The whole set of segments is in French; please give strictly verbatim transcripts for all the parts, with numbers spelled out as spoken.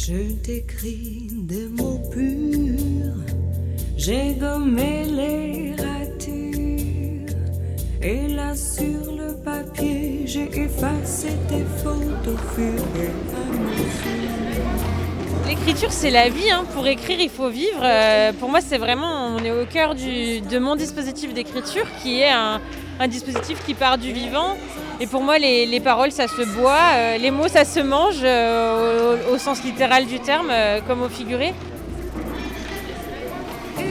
Je t'écris des mots purs, j'ai gommé les ratures, et là sur le papier, j'ai effacé tes fautes au fur et à mesure. L'écriture, c'est la vie, hein. Pour écrire, il faut vivre. Euh, pour moi, c'est vraiment, on est au cœur du, de mon dispositif d'écriture, qui est un, un dispositif qui part du vivant. Et pour moi, les, les paroles, ça se boit, euh, les mots, ça se mange, euh, au, au sens littéral du terme, euh, comme au figuré. Et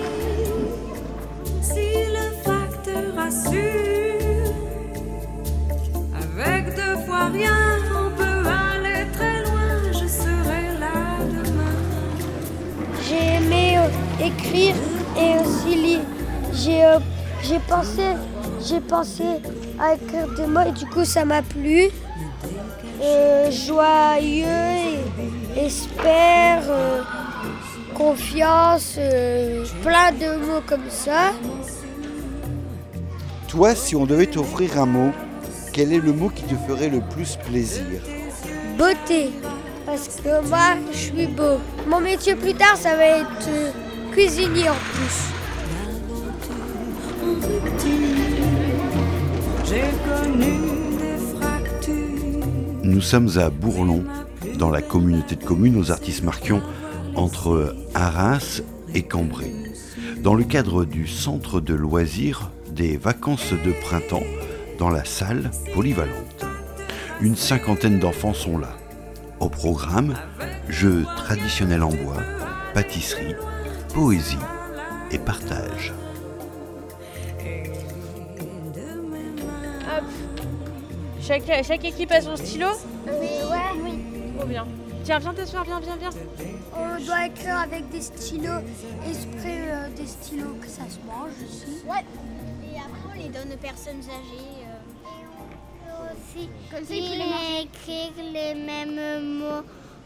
si le facteur assure, avec deux fois rien, on peut aller très loin, je serai là demain. J'ai aimé euh, écrire et aussi lire. J'ai, euh, j'ai pensé, j'ai pensé à écrire des mots et du coup ça m'a plu. Euh, joyeux, et, espère, euh, confiance, euh, plein de mots comme ça. Toi, si on devait t'offrir un mot, quel est le mot qui te ferait le plus plaisir? Beauté, parce que moi je suis beau. Mon métier plus tard ça va être euh, cuisinier en plus. J'ai connu des fractures. Nous sommes à Bourlon, dans la communauté de communes aux Artistes-Marquion, entre Arras et Cambrai, dans le cadre du centre de loisirs des vacances de printemps dans la salle polyvalente. Une cinquantaine d'enfants sont là. Au programme, jeux traditionnels en bois, pâtisserie, poésie et partage. Hop. Chaque, chaque équipe a son stylo? Mais ouais, oui. Trop bien. Tiens, viens t'asseoir, viens, viens, viens. On doit écrire avec des stylos, exprès euh, des stylos que ça se mange aussi. Ouais. Et après, on les donne aux personnes âgées. Euh... Aussi, Comme ça, ils peuvent les manger. écrire les mêmes mots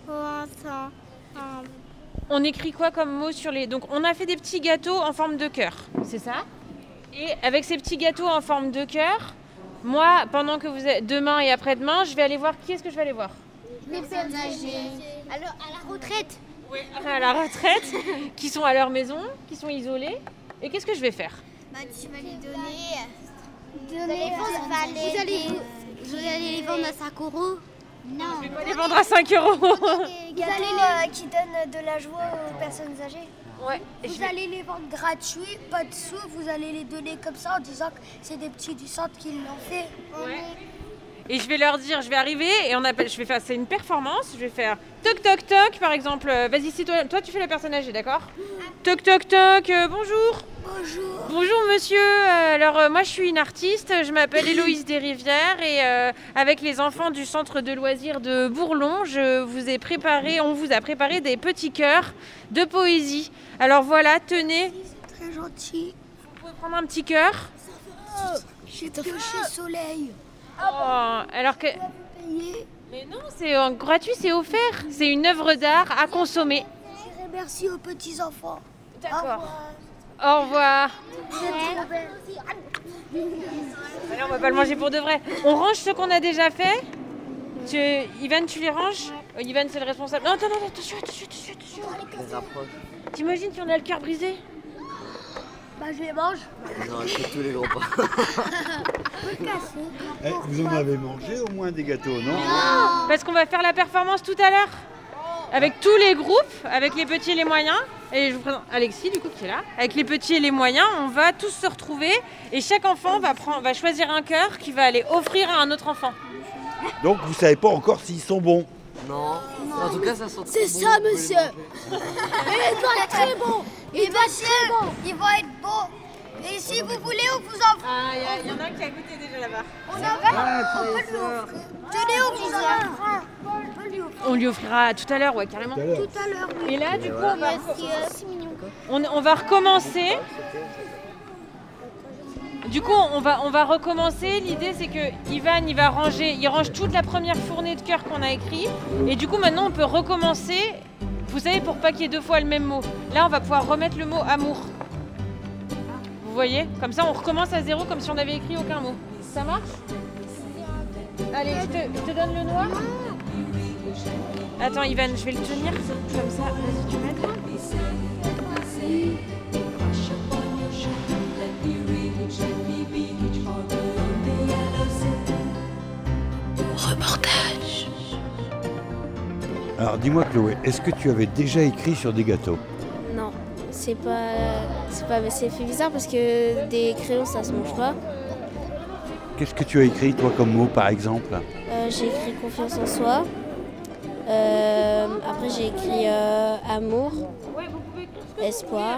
ensemble. On écrit quoi comme mot sur les... Donc, on a fait des petits gâteaux en forme de cœur, c'est ça? Et avec ces petits gâteaux en forme de cœur, moi, pendant que vous êtes demain et après-demain, je vais aller voir... Qui est-ce que je vais aller voir? Les personnes âgées. Alors, à la retraite. Oui, à la retraite, qui sont à leur maison, qui sont isolés. Et qu'est-ce que je vais faire? Bah, tu vas les donner. Donner Vous allez, à- vous allez, vous allez, vous allez les vendre à cinq euros. Non. Je vais pas les vendre à cinq euros. Vous allez les... qui donnent de la joie aux personnes âgées. Ouais. Vous je vais- allez les vendre gratuits, pas de sous, vous allez les donner comme ça en disant que c'est des petits du centre qui l'ont fait. Ouais. Et je vais leur dire, je vais arriver et on appelle, je vais faire, c'est une performance, je vais faire toc toc toc par exemple, euh, vas-y si toi, toi tu fais la personne âgée, d'accord? Toc toc toc, euh, bonjour. Bonjour. Bonjour monsieur, Euh, alors euh, moi je suis une artiste, je m'appelle Héloïse Desrivières et euh, avec les enfants du centre de loisirs de Bourlon, je vous ai préparé, on vous a préparé des petits cœurs de poésie. Alors voilà, tenez, C'est très gentil. vous pouvez prendre un petit cœur. J'ai touché Soleil. Oh, alors que... Payé. Mais non, c'est euh, gratuit, c'est offert. C'est une œuvre d'art à consommer. Je dirais merci aux petits enfants. D'accord. Au revoir. Vous êtes trop belles. Allez, on va pas le manger pour de vrai. On range ce qu'on a déjà fait. Tu... Ivan, tu les ranges? Euh, Ivan, c'est le responsable. Non, attends, non, attention, attention, attention, attention. T'imagines si on a le cœur brisé? Bah je les mange. Non, c'est tous les gros pas. Eh, vous en avez mangé au moins des gâteaux, non? Parce qu'on va faire la performance tout à l'heure. Avec tous les groupes, avec les petits et les moyens. Et je vous présente Alexis, du coup, qui est là. Avec les petits et les moyens, on va tous se retrouver. Et chaque enfant va, prendre, va choisir un cœur qu'il va aller offrir à un autre enfant. Donc vous savez pas encore s'ils sont bons. Non. En tout cas, ça sent C'est trop ça, bon, vous pouvez les monsieur. manger. Il doit être très bon. Il doit être très bon. Il va être beau. Et si vous voulez, on vous en... Ah, il y, y en a un qui a goûté déjà là-bas. On en va. On peut lui offrir. Tenez, on vous en offre. On peut lui offrir. On lui offrira tout à l'heure, ouais, carrément. Tout à l'heure, oui. Et là, du coup, on va, on, on va recommencer. Du coup, on va, on va recommencer. L'idée, c'est que Ivan, il va ranger, il range toute la première fournée de cœurs qu'on a écrit. Et du coup, maintenant, on peut recommencer. Vous savez, pour pas qu'il y ait deux fois le même mot. Là, on va pouvoir remettre le mot amour. Vous voyez? Comme ça, on recommence à zéro, comme si on n'avait écrit aucun mot. Ça marche? Allez, je te, je te donne le noir. Attends, Ivan, je vais le tenir comme ça. Vas-y, tu m'aides. Reportage. Alors dis-moi Chloé, est-ce que tu avais déjà écrit sur des gâteaux? Non, c'est pas, c'est pas, c'est fait bizarre parce que des crayons ça se mange pas. Qu'est-ce que tu as écrit toi comme mot par exemple? Euh, j'ai écrit confiance en soi. Euh, après j'ai écrit euh, amour, espoir,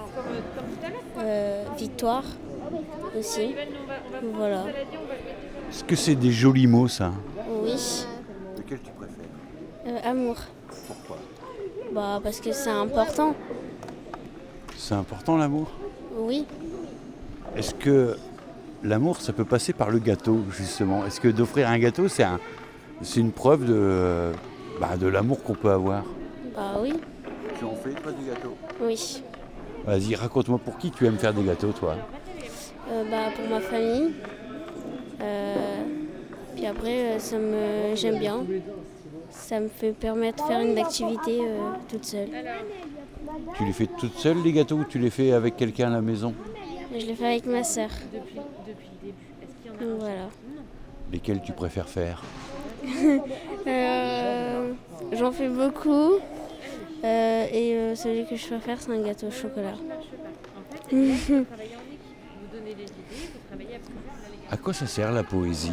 euh, victoire aussi. Voilà. Est-ce que c'est des jolis mots ça? Oui. Lequel tu préfères? Euh, amour. Pourquoi? Bah parce que c'est important. C'est important l'amour? Oui. Est-ce que l'amour ça peut passer par le gâteau justement? Est-ce que d'offrir un gâteau c'est un, c'est une preuve de, bah, de l'amour qu'on peut avoir? Bah oui. Tu en fais toi des gâteaux? Oui. Vas-y, raconte-moi pour qui tu aimes faire des gâteaux toi? Euh, bah pour ma famille. Euh, puis après, euh, ça me, j'aime bien. Ça me fait permettre de faire une activité euh, toute seule. Tu les fais toute seule les gâteaux ou tu les fais avec quelqu'un à la maison? Je l'ai fait avec ma sœur. Donc voilà. Lesquels tu préfères faire? Euh, j'en fais beaucoup. Euh, et euh, celui que je préfère, c'est un gâteau au chocolat. À quoi ça sert la poésie?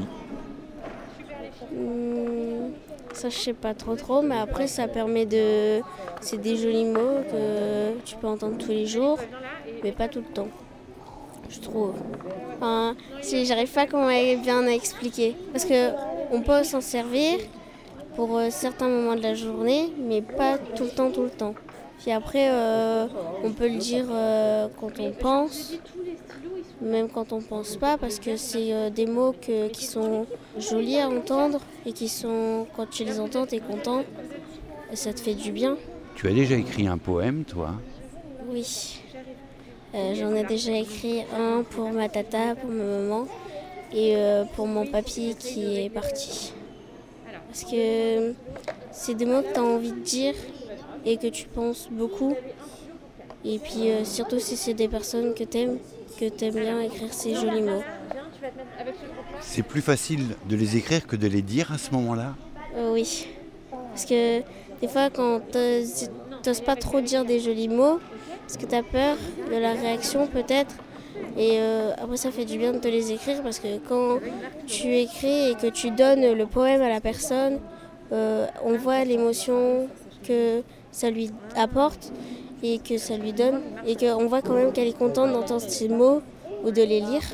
Hum, ça, je sais pas trop trop, mais après, ça permet de... C'est des jolis mots que tu peux entendre tous les jours, mais pas tout le temps, je trouve. Enfin, si j'arrive pas comment bien à expliquer. Parce que on peut s'en servir pour euh, certains moments de la journée, mais pas tout le temps, tout le temps. Puis après, euh, on peut le dire euh, quand on pense, même quand on pense pas, parce que c'est euh, des mots que, qui sont jolis à entendre et qui sont, quand tu les entends, t'es content et ça te fait du bien. Tu as déjà écrit un poème toi? Oui. Euh, j'en ai déjà écrit un pour ma tata, pour ma maman et euh, pour mon papy qui est parti. Parce que c'est des mots que tu as envie de dire et que tu penses beaucoup. Et puis euh, surtout si c'est des personnes que tu aimes, que tu aimes bien écrire ces jolis mots. C'est plus facile de les écrire que de les dire à ce moment-là? Euh, oui. Parce que des fois quand tu n'oses pas trop dire des jolis mots, parce que tu as peur de la réaction peut-être. Et euh, après ça fait du bien de te les écrire parce que quand tu écris et que tu donnes le poème à la personne, euh, on voit l'émotion que ça lui apporte et que ça lui donne et qu'on voit quand même qu'elle est contente d'entendre ces mots ou de les lire.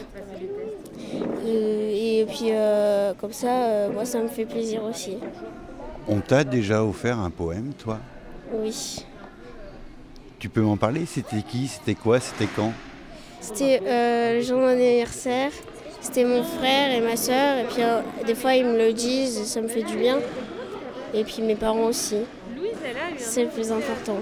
Et, et puis euh, comme ça, euh, moi ça me fait plaisir aussi. On t'a déjà offert un poème toi? Oui. Tu peux m'en parler? C'était qui? C'était quoi? C'était quand? C'était euh, le jour de mon anniversaire, c'était mon frère et ma soeur, et puis euh, des fois ils me le disent, et ça me fait du bien. Et puis mes parents aussi, c'est le plus important.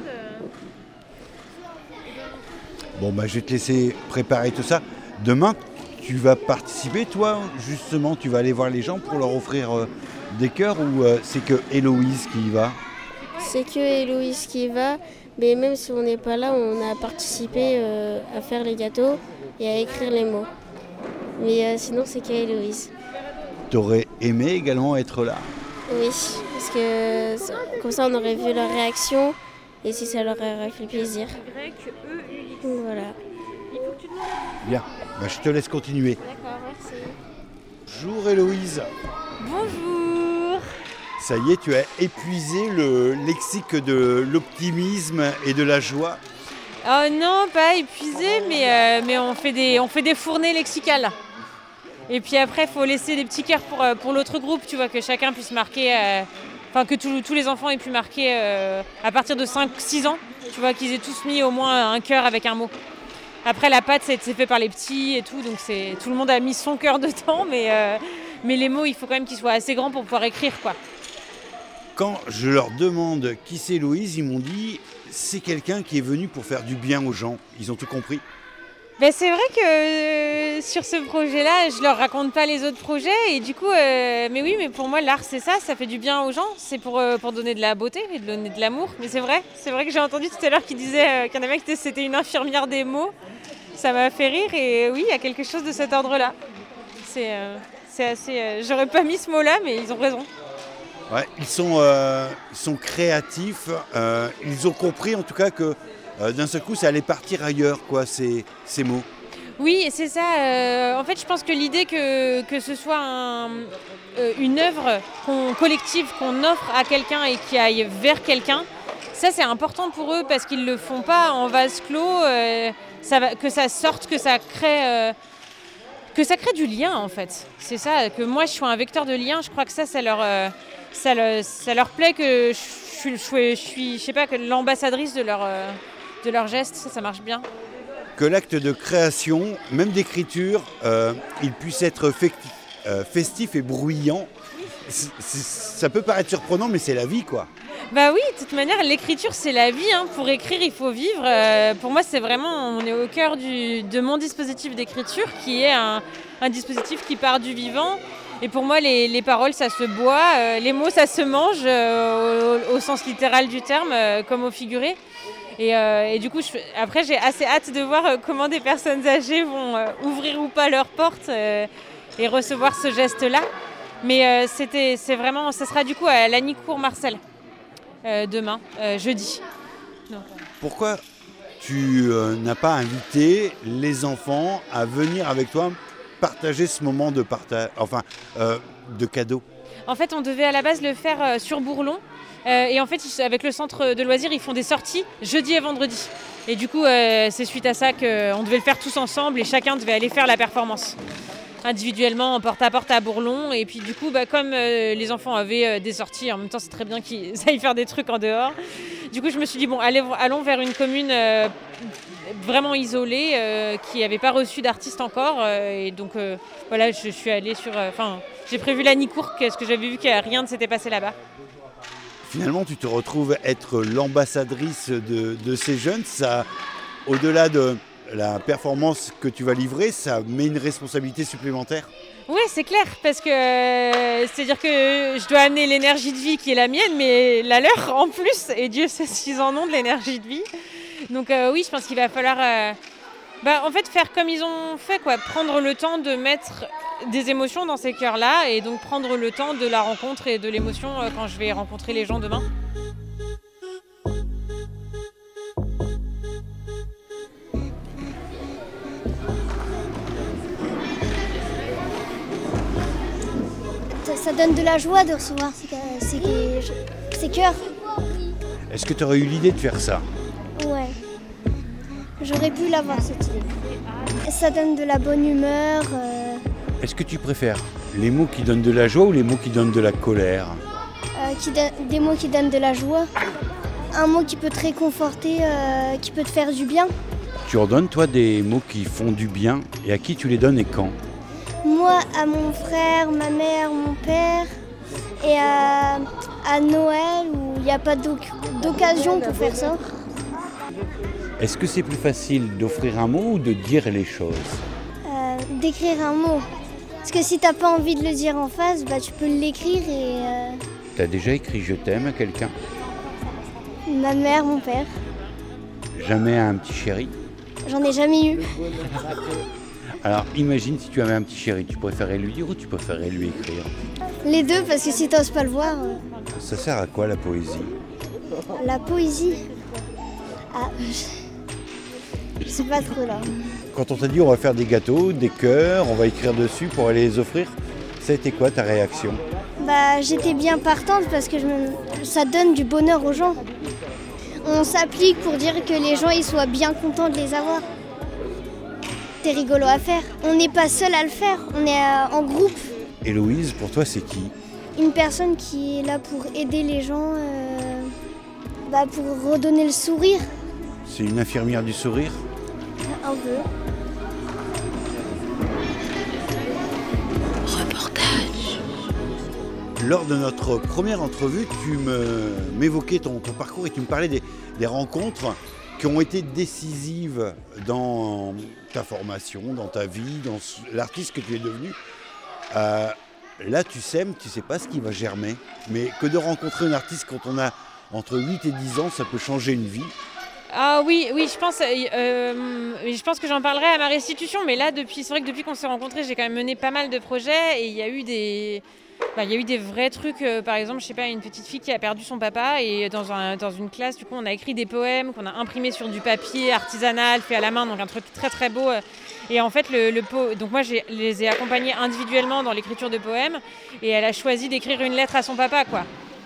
Bon bah je vais te laisser préparer tout ça. Demain tu vas participer toi justement, tu vas aller voir les gens pour leur offrir euh, des cœurs ou euh, c'est que Héloïse qui y va? C'est que Héloïse qui y va. Mais même si on n'est pas là, on a participé euh, à faire les gâteaux et à écrire les mots. Mais euh, sinon, c'est qu'à Héloïse. T'aurais aimé également être là? Oui, parce que ça, comme ça, on aurait vu leur réaction et si ça leur aurait fait plaisir. Donc, voilà. Bien, bah, je te laisse continuer. D'accord, merci. Bonjour Héloïse. Bonjour. Ça y est, tu as épuisé le lexique de l'optimisme et de la joie. Oh non, pas épuisé, mais, euh, mais on, fait des, on fait des fournées lexicales. Et puis après, il faut laisser des petits cœurs pour, pour l'autre groupe, tu vois, que chacun puisse marquer, euh, enfin que tous, tous les enfants aient pu marquer euh, à partir de cinq six ans, tu vois, qu'ils aient tous mis au moins un cœur avec un mot. Après, la pâte, c'est, c'est fait par les petits et tout, donc c'est, tout le monde a mis son cœur dedans, mais, euh, mais les mots, il faut quand même qu'ils soient assez grands pour pouvoir écrire, quoi. Quand je leur demande qui c'est Héloïse, ils m'ont dit c'est quelqu'un qui est venu pour faire du bien aux gens. Ils ont tout compris. Ben, c'est vrai que euh, sur ce projet-là, je leur raconte pas les autres projets et du coup, euh, mais oui, mais pour moi l'art c'est ça, ça fait du bien aux gens, c'est pour, euh, pour donner de la beauté et de donner de l'amour. Mais c'est vrai, c'est vrai que j'ai entendu tout à l'heure qui disait euh, qu'il y en avait qui c'était une infirmière des mots. Ça m'a fait rire et oui, il y a quelque chose de cet ordre-là. C'est, euh, c'est assez, euh, j'aurais pas mis ce mot-là, mais ils ont raison. Ouais, ils sont, euh, ils sont créatifs, euh, ils ont compris en tout cas que euh, d'un seul coup ça allait partir ailleurs, quoi, ces, ces mots. Oui, c'est ça. Euh, en fait, je pense que l'idée que, que ce soit un, euh, une œuvre qu'on, collective qu'on offre à quelqu'un et qui aille vers quelqu'un, ça c'est important pour eux parce qu'ils ne le font pas en vase clos, euh, ça va, que ça sorte, que ça crée... Euh, que ça crée du lien en fait. C'est ça, que moi je suis un vecteur de lien, je crois que ça, ça leur, euh, ça, le, ça leur plaît que je, je, je, je suis, je sais pas, que l'ambassadrice de leur, euh, de leur geste, ça, ça marche bien. Que l'acte de création, même d'écriture, euh, il puisse être fe- euh, festif et bruyant, c'est, c'est, ça peut paraître surprenant, mais c'est la vie, quoi. Bah oui, de toute manière, l'écriture, c'est la vie. Hein. Pour écrire, il faut vivre. Euh, pour moi, c'est vraiment, on est au cœur du, de mon dispositif d'écriture, qui est un, un dispositif qui part du vivant. Et pour moi, les, les paroles, ça se boit. Euh, les mots, ça se mange, euh, au, au sens littéral du terme, euh, comme au figuré. Et, euh, et du coup, je, après, j'ai assez hâte de voir euh, comment des personnes âgées vont euh, ouvrir ou pas leurs portes euh, et recevoir ce geste-là. Mais euh, c'était, c'est vraiment, ça sera du coup à Lagnicourt-Marcel. Euh, demain, euh, jeudi. Donc, euh... Pourquoi tu euh, n'as pas invité les enfants à venir avec toi partager ce moment de partage, enfin, euh, de cadeau? En fait, on devait à la base le faire euh, sur Bourlon. Euh, et en fait, avec le centre de loisirs, ils font des sorties jeudi et vendredi. Et du coup, euh, c'est suite à ça qu'on devait le faire tous ensemble et chacun devait aller faire la performance. Individuellement, en porte-à-porte à Bourlon. Et puis du coup, bah, comme euh, les enfants avaient euh, des sorties, en même temps c'est très bien qu'ils aillent faire des trucs en dehors. Du coup, je me suis dit, bon, allez, allons vers une commune euh, vraiment isolée, euh, qui n'avait pas reçu d'artistes encore. Euh, et donc, euh, voilà, je suis allée sur... Enfin, euh, j'ai prévu Lagnicourt, parce que j'avais vu que rien ne s'était passé là-bas. Finalement, tu te retrouves être l'ambassadrice de, de ces jeunes. Ça, au-delà de la performance que tu vas livrer, ça met une responsabilité supplémentaire. Oui, c'est clair, parce que euh, c'est-à-dire que je dois amener l'énergie de vie qui est la mienne, mais la leur en plus, et Dieu sait s'ils en ont de l'énergie de vie. Donc euh, oui, je pense qu'il va falloir euh, bah, en fait, faire comme ils ont fait, quoi, prendre le temps de mettre des émotions dans ces cœurs-là, et donc prendre le temps de la rencontre et de l'émotion euh, quand je vais rencontrer les gens demain. Ça donne de la joie de recevoir ces, ces, ces cœurs. Est-ce que tu aurais eu l'idée de faire ça? Ouais. J'aurais pu l'avoir cette idée. Ça donne de la bonne humeur. Euh... Est-ce que tu préfères les mots qui donnent de la joie ou les mots qui donnent de la colère? euh, qui don- Des mots qui donnent de la joie. Un mot qui peut te réconforter, euh, qui peut te faire du bien. Tu ordonnes, toi, des mots qui font du bien, et à qui tu les donnes et quand? Moi, à mon frère, ma mère, mon père, et à, à Noël, où il n'y a pas d'oc- d'occasion pour faire ça. Est-ce que c'est plus facile d'offrir un mot ou de dire les choses? euh, D'écrire un mot. Parce que si tu n'as pas envie de le dire en face, bah, tu peux l'écrire et... Euh... Tu as déjà écrit « je t'aime » à quelqu'un? Ma mère, mon père. Jamais à un petit chéri? J'en ai jamais eu. Alors, imagine si tu avais un petit chéri, tu préférais lui dire ou tu préférais lui écrire? Les deux, parce que si tu n'oses pas le voir... Euh... Ça sert à quoi, la poésie? La poésie? Ah, je... je sais pas trop, là. Quand on t'a dit on va faire des gâteaux, des cœurs, on va écrire dessus pour aller les offrir, ça a été quoi ta réaction? Bah, j'étais bien partante parce que je me... ça donne du bonheur aux gens. On s'applique pour dire que les gens ils soient bien contents de les avoir. C'est rigolo à faire. On n'est pas seul à le faire, on est euh, en groupe. Héloïse, pour toi, c'est qui? Une personne qui est là pour aider les gens, euh, bah, pour redonner le sourire. C'est une infirmière du sourire? Un peu. Reportage. Lors de notre première entrevue, tu me, m'évoquais ton, ton parcours et tu me parlais des, des rencontres qui ont été décisives dans ta formation, dans ta vie, dans l'artiste que tu es devenu. Euh, là, tu sèmes, tu ne sais pas ce qui va germer. Mais que de rencontrer un artiste quand on a entre huit et dix ans, ça peut changer une vie. Ah oui, oui, je pense, euh, je pense que j'en parlerai à ma restitution. Mais là, depuis, c'est vrai que depuis qu'on s'est rencontrés, j'ai quand même mené pas mal de projets et il y a eu des... Bah, il y a eu des vrais trucs, euh, par exemple, je sais pas, une petite fille qui a perdu son papa et dans, un, dans une classe, du coup, on a écrit des poèmes qu'on a imprimés sur du papier artisanal, fait à la main, donc un truc très très beau. Et en fait, le, le po... donc moi, je les ai accompagnés individuellement dans l'écriture de poèmes et elle a choisi d'écrire une lettre à son papa, quoi.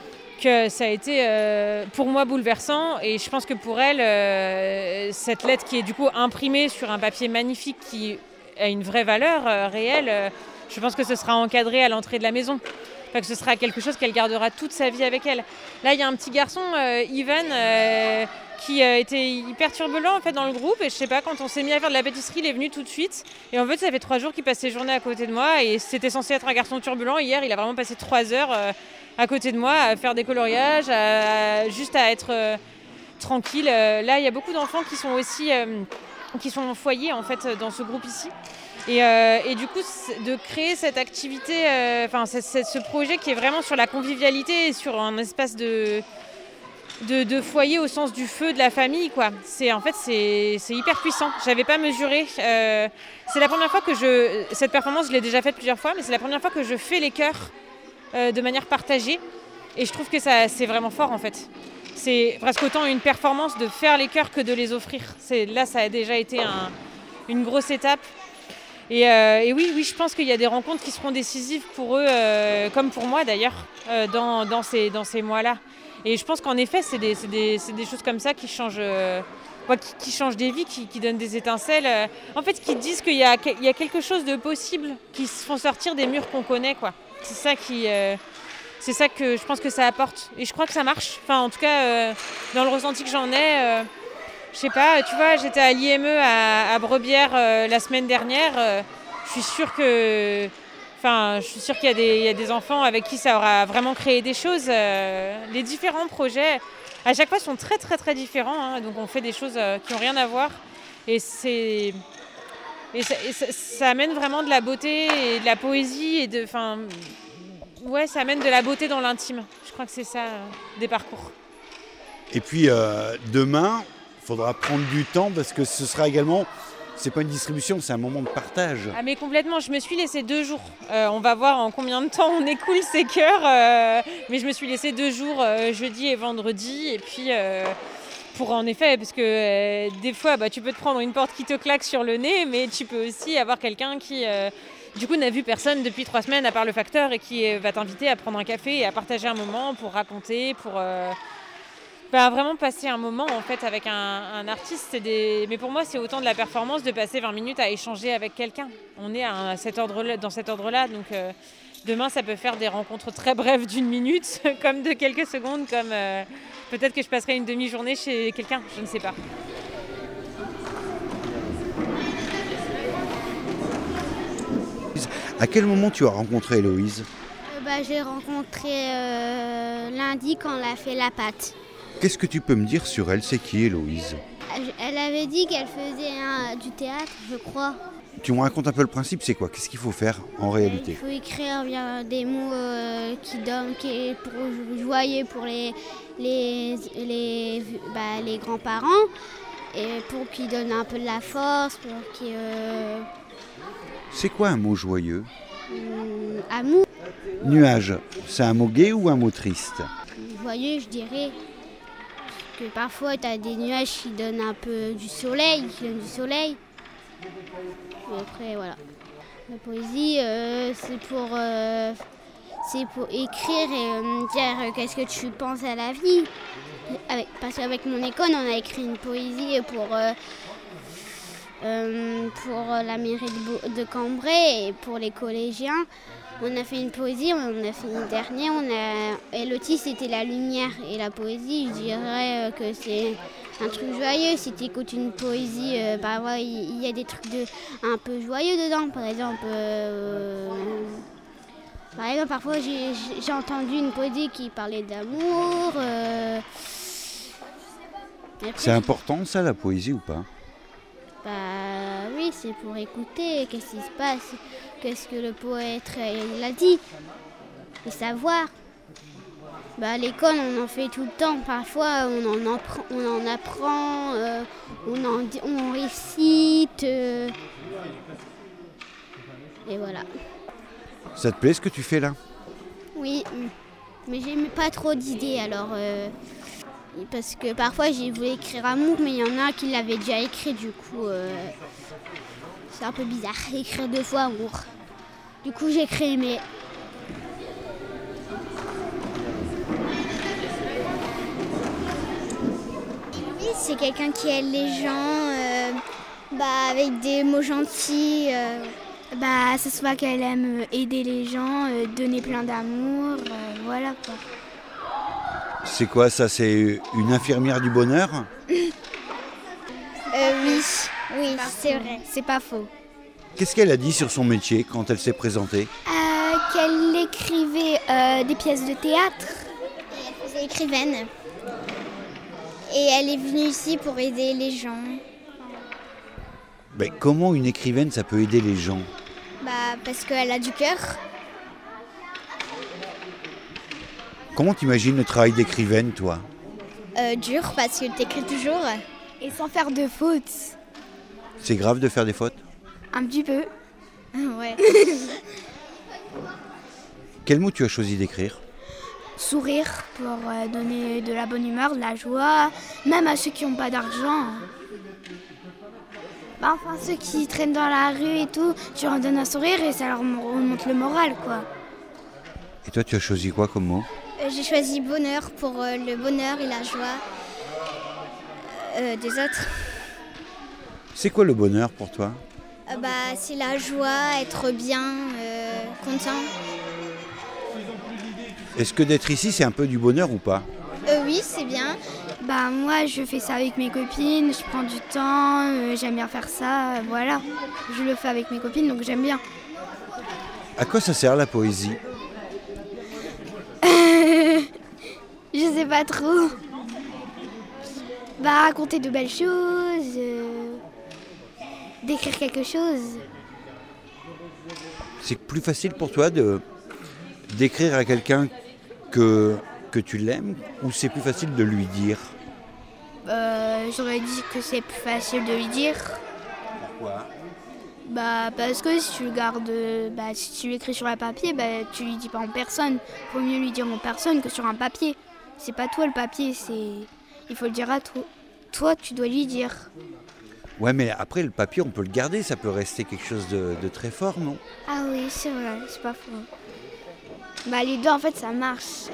Que ça a été euh, pour moi bouleversant et je pense que pour elle, euh, cette lettre qui est du coup imprimée sur un papier magnifique qui a une vraie valeur euh, réelle, euh, je pense que ce sera encadré à l'entrée de la maison. Enfin, que ce sera quelque chose qu'elle gardera toute sa vie avec elle. Là, il y a un petit garçon, euh, Ivan, euh, qui euh, était hyper turbulent en fait, dans le groupe. Et je sais pas, quand on s'est mis à faire de la pâtisserie, il est venu tout de suite. Et en fait, ça fait trois jours qu'il passe ses journées à côté de moi. Et c'était censé être un garçon turbulent. Hier, il a vraiment passé trois heures euh, à côté de moi, à faire des coloriages, à, à, juste à être euh, tranquille. Là, il y a beaucoup d'enfants qui sont aussi euh, qui sont en foyer en fait, dans ce groupe ici. Et, euh, et du coup, de créer cette activité, enfin euh, ce projet qui est vraiment sur la convivialité et sur un espace de, de, de foyer au sens du feu de la famille, quoi. C'est en fait c'est, c'est hyper puissant. J'avais pas mesuré. Euh, c'est la première fois que je cette performance, je l'ai déjà faite plusieurs fois, mais c'est la première fois que je fais les chœurs euh, de manière partagée. Et je trouve que ça c'est vraiment fort en fait. C'est presque autant une performance de faire les chœurs que de les offrir. C'est là, ça a déjà été un, une grosse étape. Et, euh, et oui, oui, je pense qu'il y a des rencontres qui seront décisives pour eux, euh, comme pour moi d'ailleurs, euh, dans, dans, ces, dans ces mois-là. Et je pense qu'en effet, c'est des, c'est des, c'est des choses comme ça qui changent, euh, ouais, qui, qui changent des vies, qui, qui donnent des étincelles. Euh, en fait, qui disent qu'il y a, qu'il y a quelque chose de possible, qui se font sortir des murs qu'on connaît, quoi. C'est ça qui, euh, c'est ça que je pense que ça apporte. Et je crois que ça marche. Enfin, en tout cas, euh, dans le ressenti que j'en ai. Euh, Je sais pas, tu vois, j'étais à l'I M E à, à Brebière euh, la semaine dernière. Euh, je suis sûre que, enfin, je suis sûre qu'il y a des, il y a des enfants avec qui ça aura vraiment créé des choses. Euh, les différents projets, à chaque fois, sont très, très, très différents. Hein, donc, on fait des choses euh, qui n'ont rien à voir. Et c'est, et ça, et ça, ça amène vraiment de la beauté et de la poésie et de, enfin, ouais, ça amène de la beauté dans l'intime. Je crois que c'est ça euh, des parcours. Et puis euh, demain. Il faudra prendre du temps parce que ce sera également, c'est pas une distribution, c'est un moment de partage. Ah mais complètement, je me suis laissé deux jours. Euh, on va voir en combien de temps on écoule ces chœurs, euh, mais je me suis laissé deux jours, euh, jeudi et vendredi, et puis euh, pour en effet, parce que euh, des fois bah, tu peux te prendre une porte qui te claque sur le nez, mais tu peux aussi avoir quelqu'un qui euh, du coup n'a vu personne depuis trois semaines à part le facteur et qui euh, va t'inviter à prendre un café et à partager un moment pour raconter, pour... Euh, Bah, vraiment passer un moment en fait avec un, un artiste, c'est des... mais pour moi c'est autant de la performance de passer vingt minutes à échanger avec quelqu'un. On est à cet ordre-là, dans cet ordre-là, donc euh, demain ça peut faire des rencontres très brèves d'une minute, comme de quelques secondes, comme euh, peut-être que je passerai une demi-journée chez quelqu'un, je ne sais pas. À quel moment tu as rencontré Héloïse ? euh, bah, J'ai rencontré euh, lundi quand elle a fait la pâte. Qu'est-ce que tu peux me dire sur elle ? C'est qui Héloïse ? Elle avait dit qu'elle faisait un, du théâtre, je crois. Tu me racontes un peu le principe, c'est quoi ? Qu'est-ce qu'il faut faire en réalité ? Il faut écrire bien des mots euh, qui donnent, qui est pour joyeux pour les, les, les, bah, les grands-parents et pour qu'ils donnent un peu de la force, pour qu'ils... Euh... C'est quoi un mot joyeux ? Hum, amour. Nuage, c'est un mot gai ou un mot triste ? Joyeux, je dirais. Que parfois tu as des nuages qui donnent un peu du soleil, qui donnent du soleil. Et après voilà. La poésie euh, c'est pour euh, c'est pour écrire et euh, dire qu'est-ce que tu penses à la vie. Avec, parce qu'avec mon école on a écrit une poésie pour euh, euh, pour la mairie de, de Cambrai et pour les collégiens. On a fait une poésie, on a fait une dernière, on a... et le titre c'était la lumière. Et la poésie, je dirais que c'est un truc joyeux. Si tu écoutes une poésie, euh, bah ouais, il y a des trucs de... un peu joyeux dedans. Par exemple, euh... par exemple parfois j'ai, j'ai entendu une poésie qui parlait d'amour. Euh... Et après, C'est important ça, la poésie ou pas? Bah oui, c'est pour écouter qu'est-ce qui se passe, qu'est-ce que le poète euh, il a dit, et savoir. Bah à l'école on en fait tout le temps, parfois on en apprend, on en apprend, euh, on, en, dit- on récite, euh, et voilà. Ça te plaît ce que tu fais là? Oui, mm. mais j'ai pas trop d'idées alors, euh, parce que parfois j'ai voulu écrire amour, mais il y en a qui l'avaient déjà écrit, du coup euh, c'est un peu bizarre, écrire deux fois amour. Du coup j'ai écrit mais... Oui, c'est quelqu'un qui aide les gens, euh, bah, avec des mots gentils. euh, Bah, ce soit qu'elle aime aider les gens, euh, donner plein d'amour, euh, voilà quoi. C'est quoi ça? C'est une infirmière du bonheur? Euh, oui, oui, c'est vrai, c'est pas faux. Qu'est-ce qu'elle a dit sur son métier quand elle s'est présentée? Euh, qu'elle écrivait euh, des pièces de théâtre. Elle faisait écrivaine. Et elle est venue ici pour aider les gens. Ben, comment une écrivaine ça peut aider les gens? Bah, parce qu'elle a du cœur. Comment t'imagines le travail d'écrivaine toi? Euh, dur, parce que t'écris toujours. Et sans faire de fautes. C'est grave de faire des fautes? Un petit peu. Ouais. Quel mot tu as choisi d'écrire? Sourire pour euh, donner de la bonne humeur, de la joie, même à ceux qui n'ont pas d'argent. Bah, enfin, ceux qui traînent dans la rue et tout, tu leur donnes un sourire et ça leur remonte le moral, quoi. Et toi tu as choisi quoi comme mot? Euh, j'ai choisi bonheur pour euh, le bonheur et la joie euh, des autres. C'est quoi le bonheur pour toi? Euh, bah, c'est la joie, être bien, euh, content. Est-ce que d'être ici c'est un peu du bonheur ou pas? Euh, oui, c'est bien. Bah moi je fais ça avec mes copines, je prends du temps, euh, j'aime bien faire ça, euh, voilà. Je le fais avec mes copines donc j'aime bien. À quoi ça sert la poésie? Je sais pas trop. Bah raconter de belles choses, euh, d'écrire quelque chose. C'est plus facile pour toi de d'écrire à quelqu'un que, que tu l'aimes ou c'est plus facile de lui dire? Euh, j'aurais dit que c'est plus facile de lui dire. Pourquoi? Bah parce que si tu le gardes, bah si tu l'écris sur un papier, bah tu lui dis pas en personne. Faut mieux lui dire en personne que sur un papier. C'est pas toi le papier, c'est il faut le dire à toi. Toi tu dois lui dire. Ouais mais après le papier on peut le garder, ça peut rester quelque chose de, de très fort, non? Ah oui c'est vrai, c'est pas faux. Bah les deux en fait ça marche.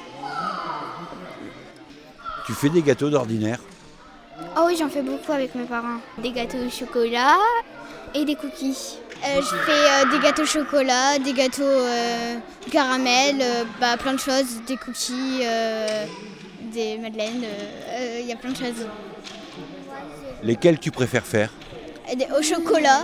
Tu fais des gâteaux d'ordinaire? Oh oui j'en fais beaucoup avec mes parents. Des gâteaux au chocolat et des cookies. Euh, je fais euh, des gâteaux au chocolat, des gâteaux euh, au caramel, euh, bah, plein de choses, des cookies, euh, des madeleines, il y a plein de choses. Lesquels tu préfères faire? Et des- au chocolat.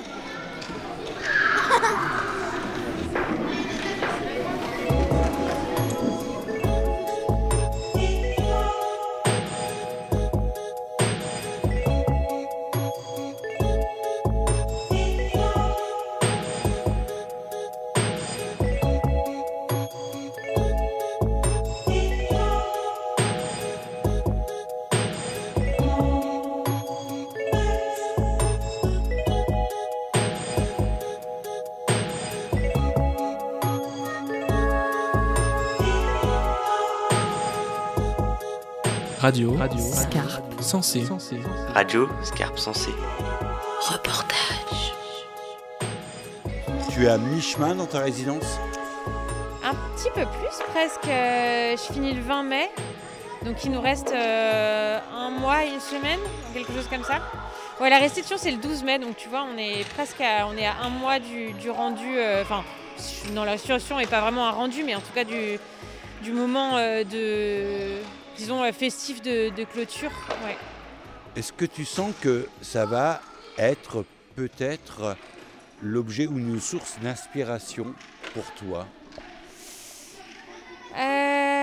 Radio, Radio Scarpe Sensée. Radio Scarpe Sensée. Reportage. Tu es à mi-chemin dans ta résidence? Un petit peu plus, presque. euh, Je finis le vingt mai. Donc il nous reste euh, un mois et une semaine, quelque chose comme ça. Ouais, la restitution c'est le douze mai, donc tu vois, on est presque à, on est à un mois du, du rendu. Enfin, euh, non, la restitution n'est pas vraiment un rendu, mais en tout cas du, du moment euh, de, disons, euh, festif de, de clôture. Ouais. Est-ce que tu sens que ça va être peut-être l'objet ou une source d'inspiration pour toi? Euh, oui,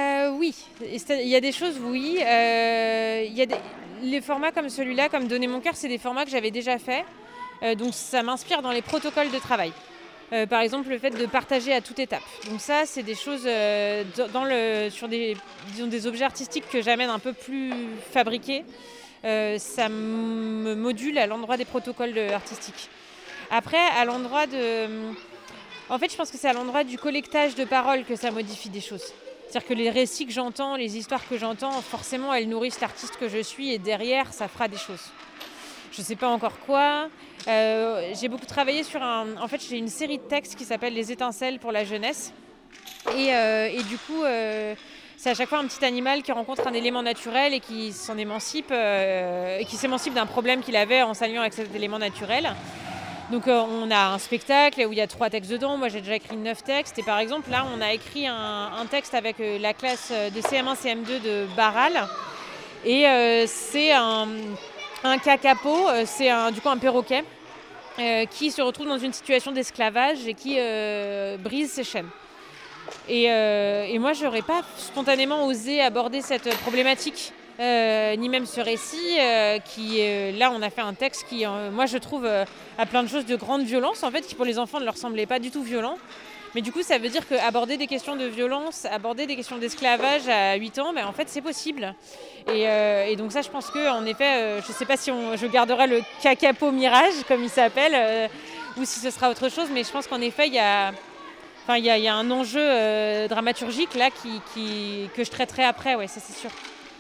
oui, il y a des choses, oui. Euh, il y a des... Les formats comme celui-là, comme Donner mon cœur, c'est des formats que j'avais déjà faits. Euh, donc ça m'inspire dans les protocoles de travail. Euh, par exemple, le fait de partager à toute étape. Donc ça, c'est des choses euh, dans le, sur des, disons, des objets artistiques que j'amène un peu plus fabriqués. Euh, ça me module à l'endroit des protocoles de, artistiques. Après, à l'endroit de... En fait, je pense que c'est à l'endroit du collectage de paroles que ça modifie des choses. C'est-à-dire que les récits que j'entends, les histoires que j'entends, forcément, elles nourrissent l'artiste que je suis et derrière, ça fera des choses. Je ne sais pas encore quoi. Euh, j'ai beaucoup travaillé sur un... En fait, j'ai une série de textes qui s'appelle Les étincelles pour la jeunesse. Et, euh, et du coup, euh, c'est à chaque fois un petit animal qui rencontre un élément naturel et qui s'en émancipe, euh, et qui s'émancipe d'un problème qu'il avait en s'alliant avec cet élément naturel. Donc euh, on a un spectacle où il y a trois textes dedans. Moi, j'ai déjà écrit neuf textes. Et par exemple, là, on a écrit un, un texte avec euh, la classe de C M un C M deux de Barral. Et euh, c'est un, un kakapo, euh, c'est un, du coup un perroquet euh, qui se retrouve dans une situation d'esclavage et qui euh, brise ses chaînes. Et, euh, et moi, je n'aurais pas spontanément osé aborder cette problématique. Euh, ni même ce récit euh, qui euh, là on a fait un texte qui euh, moi je trouve euh, a plein de choses de grande violence en fait qui pour les enfants ne leur semblait pas du tout violent, mais du coup ça veut dire qu'aborder des questions de violence, aborder des questions d'esclavage à huit ans, ben, en fait c'est possible et, euh, et donc ça je pense que en effet euh, je sais pas si on, je garderai le kakapo mirage comme il s'appelle euh, ou si ce sera autre chose, mais je pense qu'en effet il y a enfin il y a, il y a un enjeu euh, dramaturgique là qui, qui, que je traiterai après, ouais, ça c'est sûr.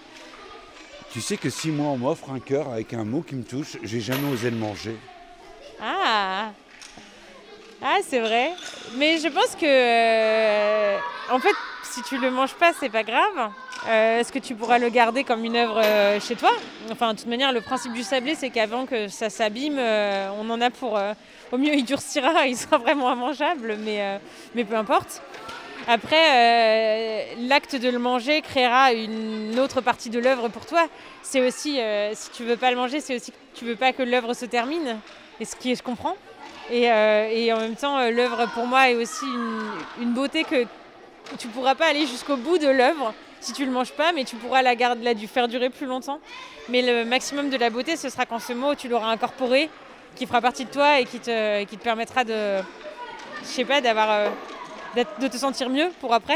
Tu sais que si moi on m'offre un cœur avec un mot qui me touche, j'ai jamais osé le manger. Ah, ah c'est vrai. Mais je pense que, euh, en fait, si tu le manges pas, c'est pas grave. Euh, est-ce que tu pourras le garder comme une œuvre euh, chez toi ? Enfin, de toute manière, le principe du sablé, c'est qu'avant que ça s'abîme, euh, on en a pour... Euh, au mieux, il durcira, il sera vraiment immangeable, mais, euh, mais peu importe. Après, euh, l'acte de le manger créera une autre partie de l'œuvre pour toi. C'est aussi, euh, si tu veux pas le manger, c'est aussi que tu veux pas que l'œuvre se termine, et ce qui je comprends. Et, euh, et en même temps, euh, l'œuvre pour moi est aussi une, une beauté que tu pourras pas aller jusqu'au bout de l'œuvre si tu le manges pas, mais tu pourras la garder, la faire durer plus longtemps. Mais le maximum de la beauté, ce sera quand ce mot tu l'auras incorporé, qui fera partie de toi et qui te, qui te permettra de, je sais pas, d'avoir. Euh, de te sentir mieux pour après.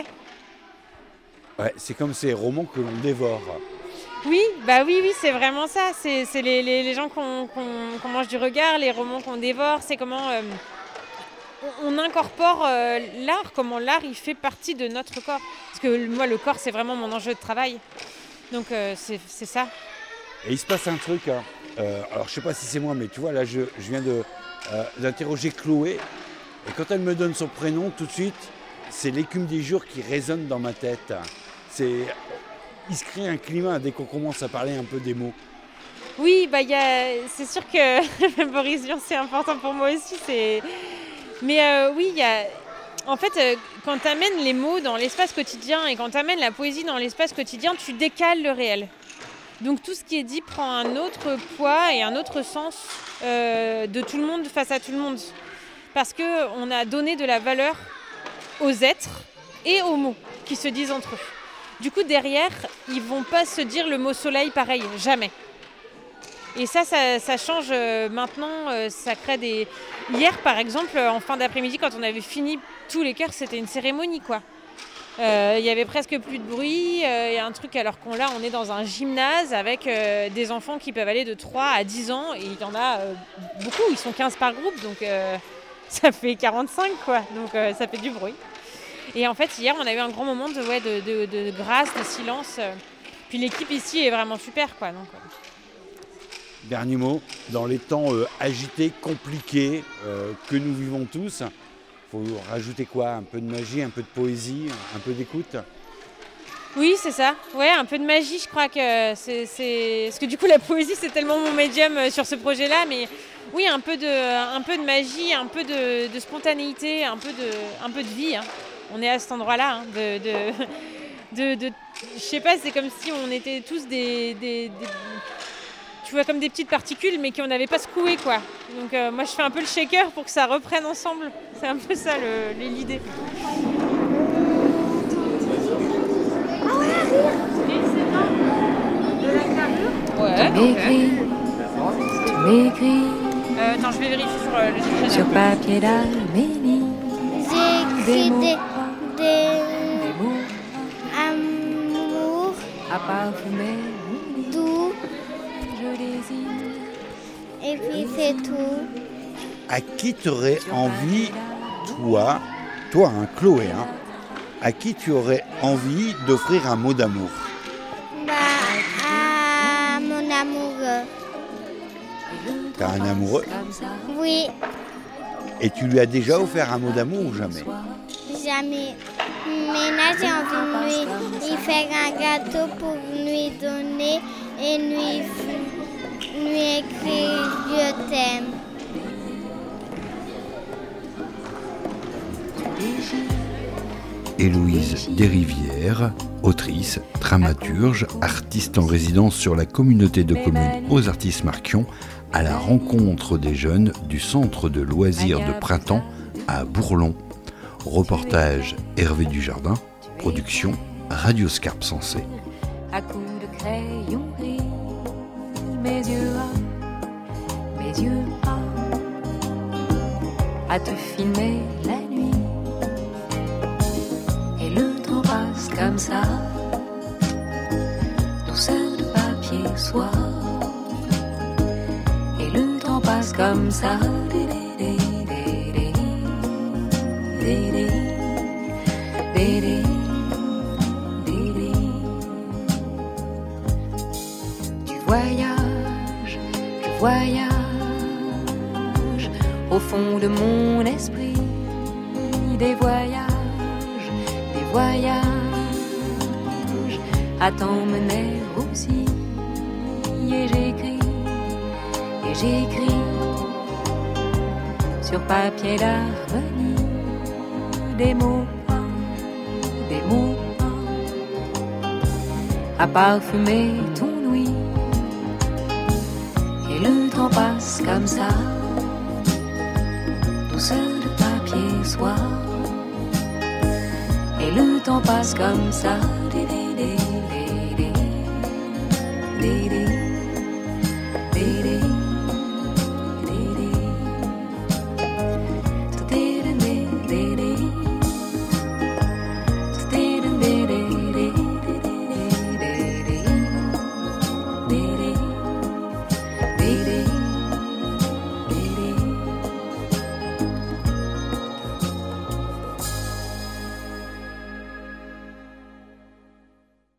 Ouais, c'est comme ces romans que l'on dévore. Oui, bah oui, oui, c'est vraiment ça. C'est, c'est les, les, les gens qu'on, qu'on, qu'on mange du regard, les romans qu'on dévore. C'est comment euh, on, on incorpore euh, l'art, comment l'art il fait partie de notre corps. Parce que moi, le corps, c'est vraiment mon enjeu de travail. Donc euh, c'est, c'est ça. Et il se passe un truc. Hein. Euh, alors je sais pas si c'est moi, mais tu vois, là, je, je viens de, euh, d'interroger Chloé. Et quand elle me donne son prénom, tout de suite, c'est l'écume des jours qui résonne dans ma tête. C'est... Il se crée un climat dès qu'on commence à parler un peu des mots. Oui, bah, y a... c'est sûr que la mémorisation, c'est important pour moi aussi. C'est... Mais euh, oui, il y a... En fait, euh, quand tu amènes les mots dans l'espace quotidien et quand tu amènes la poésie dans l'espace quotidien, tu décales le réel. Donc tout ce qui est dit prend un autre poids et un autre sens euh, de tout le monde face à tout le monde. Parce qu'on a donné de la valeur aux êtres et aux mots qui se disent entre eux. Du coup, derrière, ils ne vont pas se dire le mot soleil pareil, jamais. Et ça, ça, ça change euh, maintenant, euh, ça crée des... Hier, par exemple, en fin d'après-midi, quand on avait fini tous les chœurs, c'était une cérémonie, quoi. Il euh, y avait presque plus de bruit, il euh, y a un truc alors qu'on là on est dans un gymnase avec euh, des enfants qui peuvent aller de trois à dix ans et il y en a euh, beaucoup, ils sont quinze par groupe donc euh, ça fait quarante-cinq quoi, donc euh, ça fait du bruit. Et en fait hier on a eu un grand moment de, ouais, de, de, de grâce, de silence, puis l'équipe ici est vraiment super quoi. Donc, euh. Dernier mot, dans les temps euh, agités, compliqués euh, que nous vivons tous, faut rajouter quoi ? Un peu de magie, un peu de poésie, un peu d'écoute ? Oui, c'est ça. Ouais, un peu de magie, je crois que c'est... c'est... Parce que du coup, la poésie, c'est tellement mon médium sur ce projet-là. Mais oui, un peu de, un peu de magie, un peu de, de spontanéité, un peu de, un peu de vie. Hein. On est à cet endroit-là. Hein, de, de, de, de, je sais pas, c'est comme si on était tous des... des, des tu vois, comme des petites particules, mais qu'on n'avait pas secouées, quoi. Donc euh, moi, je fais un peu le shaker pour que ça reprenne ensemble. C'est un peu ça le, l'idée. Ah ouais. De la carrure. Ouais. Tu m'écris, tu m'écris Euh, attends, je vais vérifier sur euh, le dictionnaire. sur papier d'Arménie. J'ai écrit des, des Des mots amours à parfumer, doux je désire. et puis c'est tout. À qui tu aurais envie, toi, toi, hein, Chloé, hein, à qui tu aurais envie d'offrir un mot d'amour? Bah, à mon amoureux. T'as un amoureux? Oui, Et tu lui as déjà offert un mot d'amour ou jamais? jamais. Mais là, j'ai envie de lui, lui faire un gâteau pour lui donner et lui, lui écrire « Je t'aime ». Héloïse Desrivières, autrice, dramaturge, artiste en résidence sur la communauté de communes aux Artistes Marquion, à la rencontre des jeunes du centre de loisirs de printemps à Bourlon. Reportage Hervé Dujardin, production Radio Scarpe Sensée. À coups de crayon gris, mes yeux à, mes yeux à, à te filmer la nuit. Et le temps passe comme ça, douceur de papier soie. Et le temps passe comme ça, dé, dé, dé, dé, dé, dé, dé, dé. Voyage, je voyage au fond de mon esprit. Des voyages, des voyages à t'emmener aussi. Et j'écris, et j'écris sur papier d'harmonie des mots, des mots à parfumer ton ouïe. Et le temps passe comme ça, douceur de papier soie. Et le temps passe comme ça, dé, dé, dé, dé, dé, dé, dé, dé, dé. Did